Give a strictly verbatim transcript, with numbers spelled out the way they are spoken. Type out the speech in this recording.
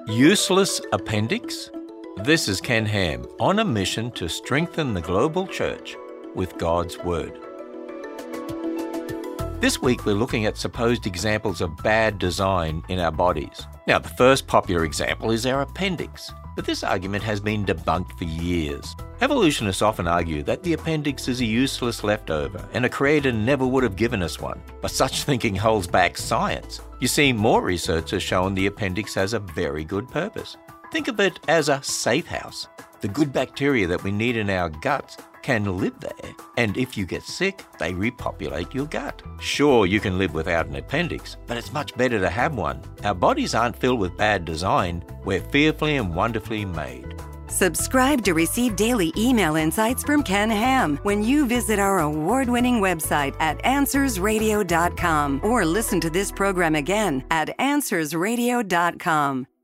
Useless appendix? This is Ken Ham on a mission to strengthen the global church with God's Word. This week we're looking at supposed examples of bad design in our bodies. Now, the first popular example is our appendix, but this argument has been debunked for years. Evolutionists often argue that the appendix is a useless leftover and a creator never would have given us one, but such thinking holds back science. You see, more research has shown the appendix has a very good purpose. Think of it as a safe house. The good bacteria that we need in our guts can live there, and if you get sick, they repopulate your gut. Sure, you can live without an appendix, but it's much better to have one. Our bodies aren't filled with bad design. We're fearfully and wonderfully made. Subscribe to receive daily email insights from Ken Ham when you visit our award-winning website at answers radio dot com or listen to this program again at answers radio dot com.